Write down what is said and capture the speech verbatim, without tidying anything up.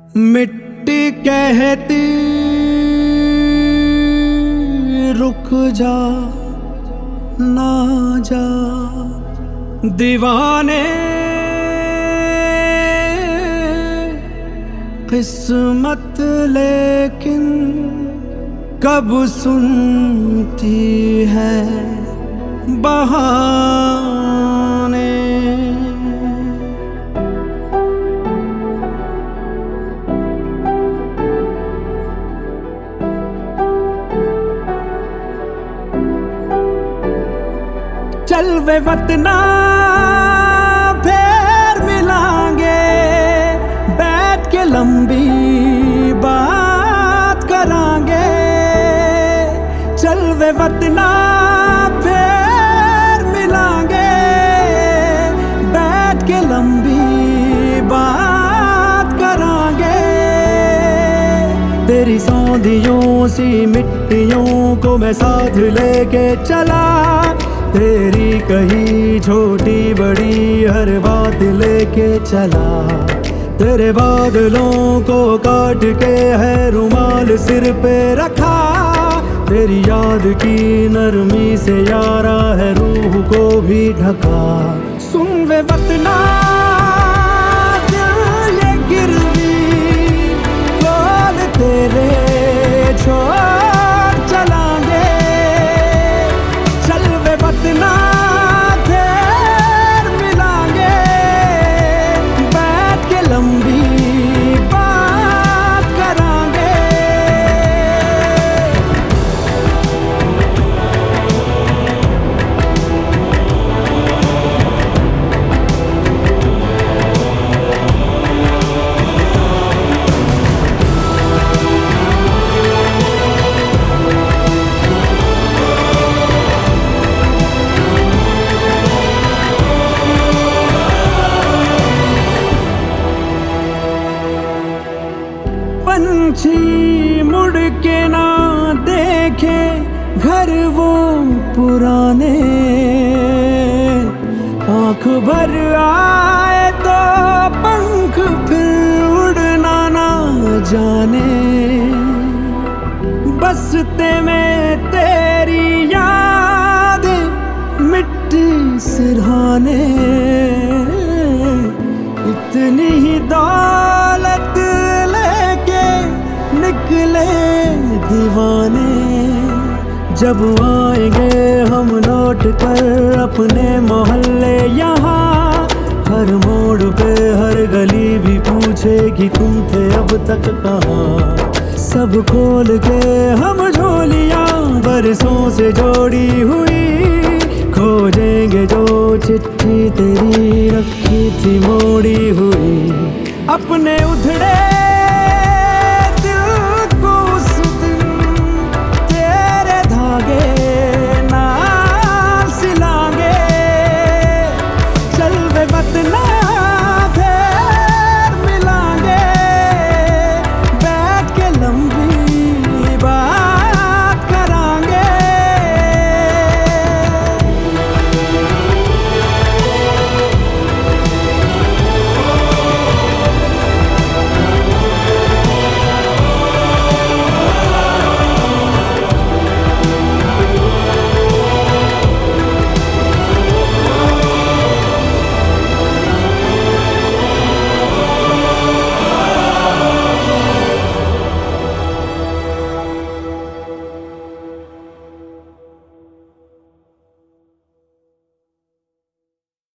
मिट्टी कहती रुक जा ना जा, दीवाने किस्मत लेकिन कब सुनती है बहाने। चल वे वतना फिर मिलांगे, बैठ के लंबी बात करांगे। चल वे वतना फिर मिलांगे, बैठ के लंबी बात करांगे। तेरी सौंधियों सी मिट्टियों को मैं साथ लेके चला, तेरी कही छोटी बड़ी हर बात लेके चला। तेरे बादलों को काट के है रुमाल सिर पे रखा, तेरी याद की नरमी से यारा है रूह को भी ढका। सुन वे वतना दिल ये गिरवी खोल तेरे छोड़ चलांगे। चल वे वतना फिर मिलांगे, बैठ के लंबी बात करांगे। पंछी मुड़ के ना देखे घर वो पुराने, आँख भर आए तो पंख फिर उड़ना ना जाने। बसते में तेरी याद मिट्टी सिरहाने, इतनी ही दौलत निकले दीवाने। जब आएंगे हम लौट कर अपने मोहल्ले यहाँ, हर मोड़ पे हर गली भी पूछेगी तुम थे अब तक कहाँ। सब खोल के हम झोलियाँ बरसों से जोड़ी हुई, खोजेंगे जो चिट्ठी तेरी रखी थी मोड़ी हुई। अपने उधड़े